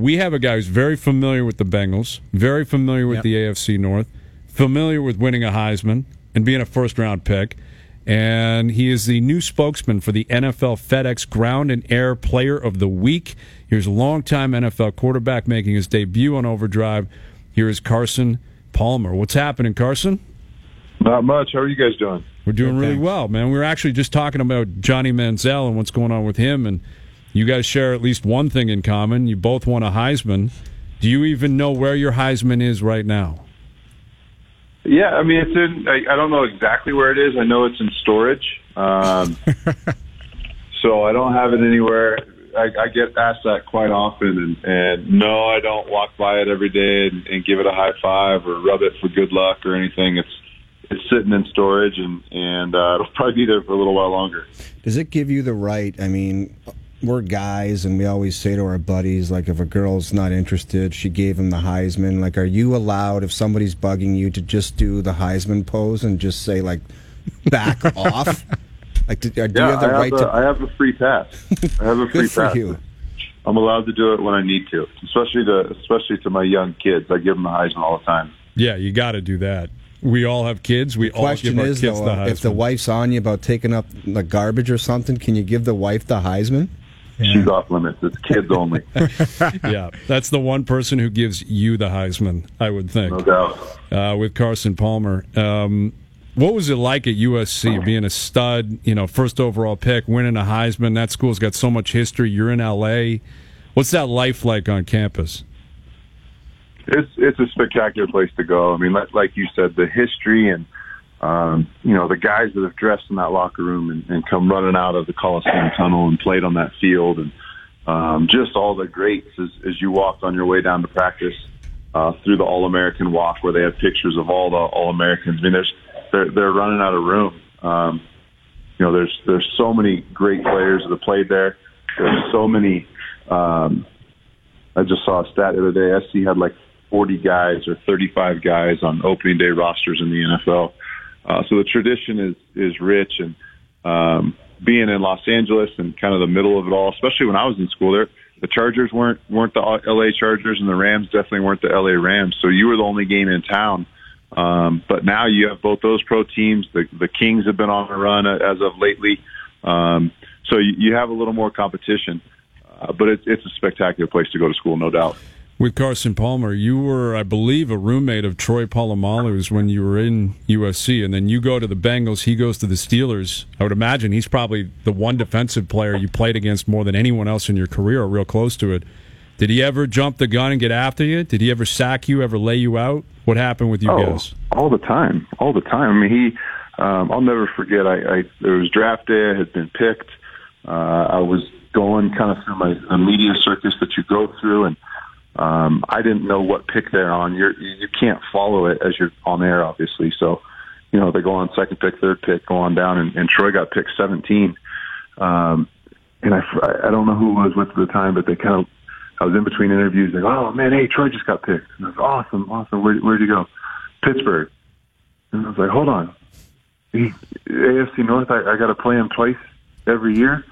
We have a guy who's very familiar with the Bengals, very familiar with the AFC North, familiar with winning a Heisman and being a first-round pick, and he is the new spokesman for the NFL FedEx Ground and Air Player of the Week. Here's a longtime NFL quarterback making his debut on Overdrive. Here is Carson Palmer. What's happening, Carson? Not much. How are you guys doing? We're doing really well, man. We were actually just talking about Johnny Manziel and what's going on with him, and you guys share at least one thing in common. You both won a Heisman. Do you even know where your Heisman is right now? Yeah, I mean, it's in. I don't know exactly where it is. I know it's in storage. So I don't have it anywhere. I get asked that quite often, and no, I don't walk by it every day and give it a high five or rub it for good luck or anything. It's sitting in storage, and it'll probably be there for a little while longer. Does it give you the right? I mean, we're guys, and we always say to our buddies, like, if a girl's not interested, she gave him the Heisman. Like, are you allowed, if somebody's bugging you, to just do the Heisman pose and just say, like, back off? Like, do you have the right to? I have a free pass. I have a free Good for pass. you. I'm allowed to do it when I need to, especially to my young kids. I give them the Heisman all the time. Yeah, you got to do that. We all have kids. We all give our kids the Heisman. If the wife's on you about taking up the garbage or something, can you give the wife the Heisman? Yeah. She's off limits. It's kids only. Yeah, that's the one person who gives you the Heisman, I would think. No doubt. With Carson Palmer. What was it like at USC, being a stud, first overall pick, winning a Heisman? That school's got so much history. You're in L.A. What's that life like on campus? It's a spectacular place to go. I mean, like you said, the history and, the guys that have dressed in that locker room and come running out of the Coliseum tunnel and played on that field, and just all the greats as you walked on your way down to practice through the All-American walk where they have pictures of all the All-Americans. I mean, they're running out of room. There's so many great players that have played there. There's so many. I just saw a stat the other day. SC had like 40 guys or 35 guys on opening day rosters in the NFL. So the tradition is rich, and being in Los Angeles and kind of the middle of it all, especially when I was in school there, the Chargers weren't the LA Chargers, and the Rams definitely weren't the LA Rams. So you were the only game in town. But now you have both those pro teams. The Kings have been on a run as of lately. So you have a little more competition. But it's a spectacular place to go to school, no doubt. With Carson Palmer, you were, I believe, a roommate of Troy Polamalu's when you were in USC, and then you go to the Bengals, he goes to the Steelers. I would imagine he's probably the one defensive player you played against more than anyone else in your career, or real close to it. Did he ever jump the gun and get after you? Did he ever sack you, ever lay you out? What happened with you guys? All the time. I mean, I'll never forget, it was draft day, I had been picked. I was going kind of through the media circus that you go through, and I didn't know what pick they're on. You can't follow it as you're on air, obviously. So, they go on second pick, third pick, go on down, and Troy got picked 17. And I don't know who it was with at the time, but I was in between interviews. They go, "Oh man, hey, Troy just got picked." And I was awesome. Where'd you go? Pittsburgh. And I was like, hold on, AFC North. I got to play him twice every year.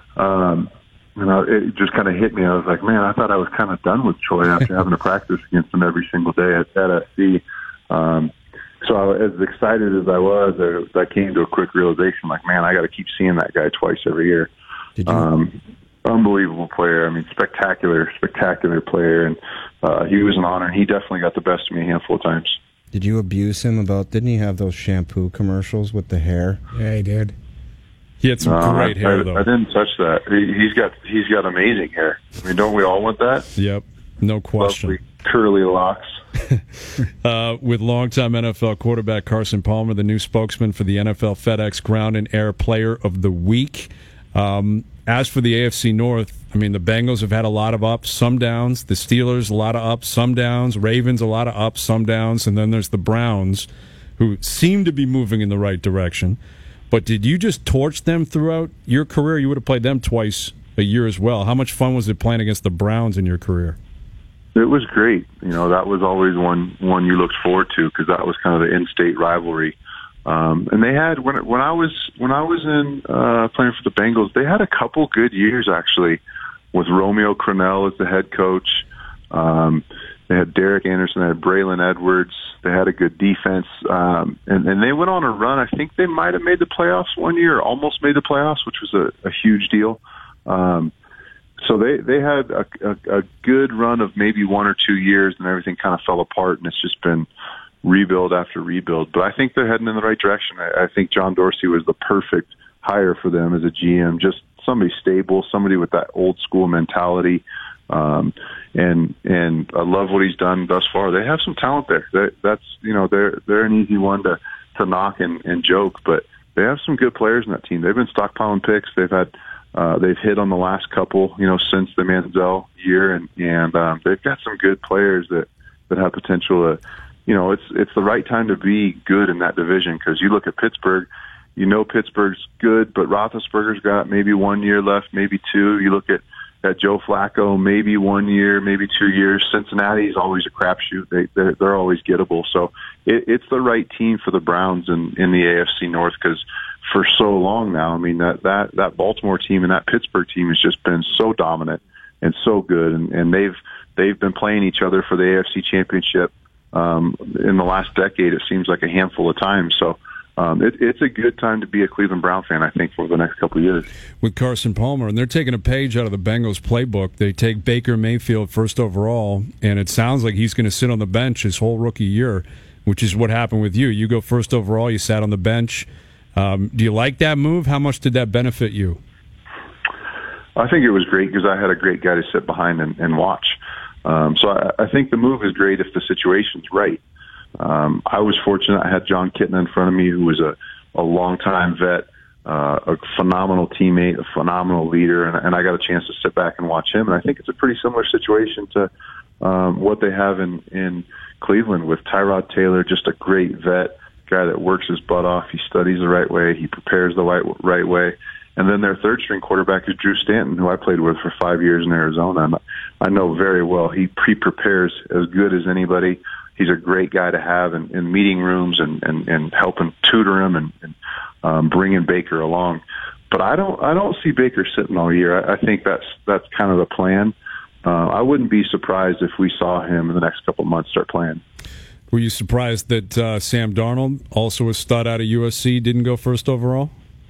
It just kind of hit me. I was like, man, I thought I was kind of done with Troy after having to practice against him every single day at SC. So as excited as I was, I came to a quick realization, like, man, I got to keep seeing that guy twice every year. Did you? Unbelievable player. I mean, spectacular player. And he was an honor. And he definitely got the best of me a handful of times. Did you abuse him didn't he have those shampoo commercials with the hair? Yeah, he did. He had some great hair, though. I didn't touch that. He's got amazing hair. I mean, don't we all want that? Yep, no question. Lovely curly locks. With longtime NFL quarterback Carson Palmer, the new spokesman for the NFL FedEx Ground and Air Player of the Week. As for the AFC North, I mean, the Bengals have had a lot of ups, some downs. The Steelers, a lot of ups, some downs. Ravens, a lot of ups, some downs. And then there's the Browns, who seem to be moving in the right direction. But did you just torch them throughout your career? You would have played them twice a year as well. How much fun was it playing against the Browns in your career? It was great. That was always one you looked forward to, because that was kind of the in-state rivalry. And they had when I was in playing for the Bengals, they had a couple good years actually, with Romeo Crennel as the head coach. They had Derek Anderson, they had Braylon Edwards, they had a good defense, and they went on a run. I think they might have made the playoffs one year, almost made the playoffs, which was a huge deal. So they had a good run of maybe 1 or 2 years, and everything kind of fell apart, and it's just been rebuild after rebuild. But I think they're heading in the right direction. I think John Dorsey was the perfect hire for them as a GM, just somebody stable, somebody with that old school mentality. And I love what he's done thus far. They have some talent there. That's they're an easy one to knock and joke, but they have some good players in that team. They've been stockpiling picks. They've hit on the last couple, since the Manziel year, and they've got some good players that have potential to, it's the right time to be good in that division, because you look at Pittsburgh, Pittsburgh's good, but Roethlisberger's got maybe 1 year left, maybe 2. You look at Joe Flacco, maybe 1 year, maybe 2 years. Cincinnati's always a crapshoot. They're always gettable. So it's the right team for the Browns in the AFC North, because for so long now, I mean, that Baltimore team and that Pittsburgh team has just been so dominant and so good, and they've been playing each other for the AFC Championship in the last decade. It seems like a handful of times. So it's a good time to be a Cleveland Brown fan, I think, for the next couple of years. With Carson Palmer, and they're taking a page out of the Bengals playbook. They take Baker Mayfield first overall, and it sounds like he's going to sit on the bench his whole rookie year, which is what happened with you. You go first overall, you sat on the bench. Do you like that move? How much did that benefit you? I think it was great because I had a great guy to sit behind and watch. So I think the move is great if the situation's right. I was fortunate. I had John Kitna in front of me, who was a longtime vet, a phenomenal teammate, a phenomenal leader, and I got a chance to sit back and watch him. And I think it's a pretty similar situation to what they have in Cleveland with Tyrod Taylor, just a great vet, guy that works his butt off. He studies the right way. He prepares the right way. And then their third-string quarterback is Drew Stanton, who I played with for 5 years in Arizona. And I know very well he pre-prepares as good as anybody. He's a great guy to have in meeting rooms and helping tutor him and bringing Baker along. But I don't see Baker sitting all year. I think that's kind of the plan. I wouldn't be surprised if we saw him in the next couple of months start playing. Were you surprised that Sam Darnold, also a stud out of USC, didn't go first overall?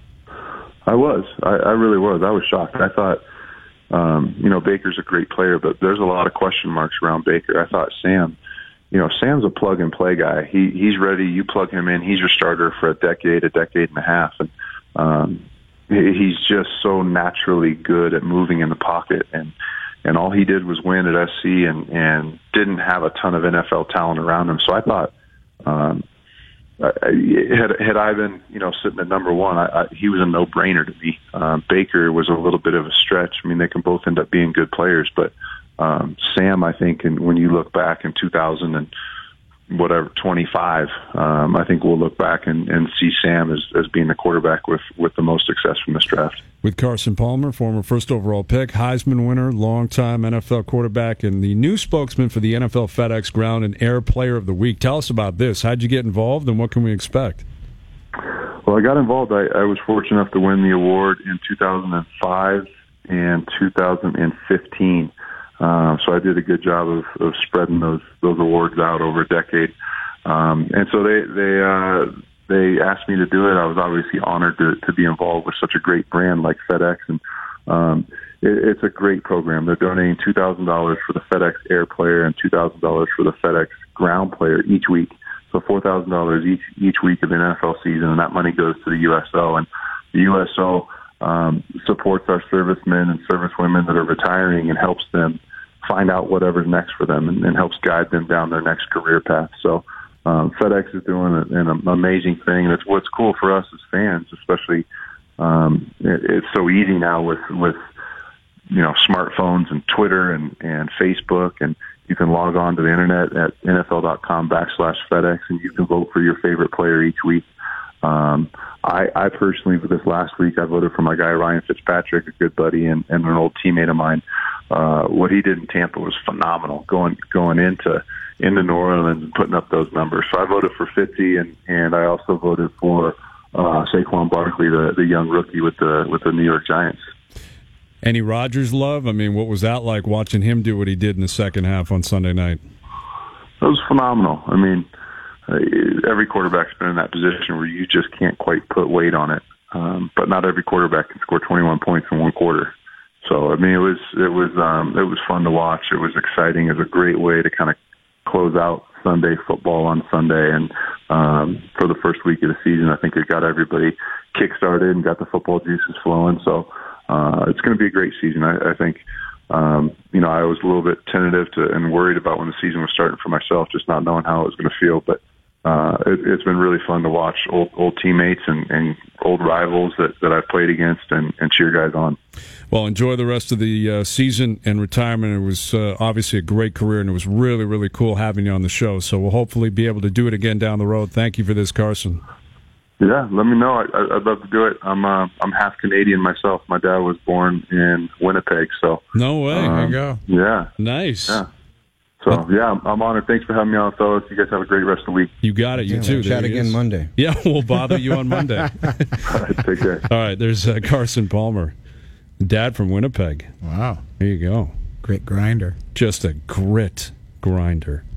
I was. I really was. I was shocked. I thought, Baker's a great player, but there's a lot of question marks around Baker. I thought Sam's a plug-and-play guy. He's ready. You plug him in. He's your starter for a decade and a half. And he's just so naturally good at moving in the pocket. And all he did was win at SC and didn't have a ton of NFL talent around him. So I thought, had I been, sitting at number one, he was a no-brainer to me. Baker was a little bit of a stretch. I mean, they can both end up being good players, but Sam, I think, and when you look back in 25, I think we'll look back and see Sam as being the quarterback with the most success from this draft. With Carson Palmer, former first overall pick, Heisman winner, longtime NFL quarterback, and the new spokesman for the NFL FedEx Ground and Air Player of the Week. Tell us about this. How'd you get involved, and what can we expect? Well, I got involved. I was fortunate enough to win the award in 2005 and 2015. So I did a good job of spreading those awards out over a decade. And so they asked me to do it. I was obviously honored to be involved with such a great brand like FedEx. And it's a great program. They're donating $2,000 for the FedEx Air Player and $2,000 for the FedEx Ground Player each week. So $4,000 each week of the NFL season, and that money goes to the USO. And the USO supports our servicemen and servicewomen that are retiring and helps them find out whatever's next for them and helps guide them down their next career path. So FedEx is doing an amazing thing. And it's what's cool for us as fans, especially it's so easy now with smartphones and Twitter and Facebook, and you can log on to the internet at NFL.com/FedEx, and you can vote for your favorite player each week. I personally, for this last week, I voted for my guy Ryan Fitzpatrick, a good buddy and an old teammate of mine. What he did in Tampa was phenomenal, going into New Orleans and putting up those numbers. So I voted for Fitzy, and I also voted for Saquon Barkley, the young rookie with the New York Giants. Any Rodgers love? I mean, what was that like watching him do what he did in the second half on Sunday night? It was phenomenal. I mean, every quarterback's been in that position where you just can't quite put weight on it. But not every quarterback can score 21 points in one quarter. So I mean, it was fun to watch. It was exciting. It was a great way to kind of close out Sunday football on Sunday, and for the first week of the season, I think it got everybody kick-started and got the football juices flowing. So it's going to be a great season. I think. I was a little bit tentative and worried about when the season was starting for myself, just not knowing how it was going to feel. But it's been really fun to watch old teammates and old rivals that I've played against and cheer guys on. Well, enjoy the rest of the season and retirement. It was obviously a great career, and it was really, really cool having you on the show. So we'll hopefully be able to do it again down the road. Thank you for this, Carson. Yeah, let me know. I'd love to do it. I'm half Canadian myself. My dad was born in Winnipeg, so no way. There you go. Yeah, nice. Yeah. So yeah, I'm honored. Thanks for having me on, fellas. You guys have a great rest of the week. You got it. You too. We'll chat again Monday. Yeah, we'll bother you on Monday. All right, take care. All right, there's Carson Palmer, dad from Winnipeg. Wow. There you go. Great grinder. Just a grit grinder.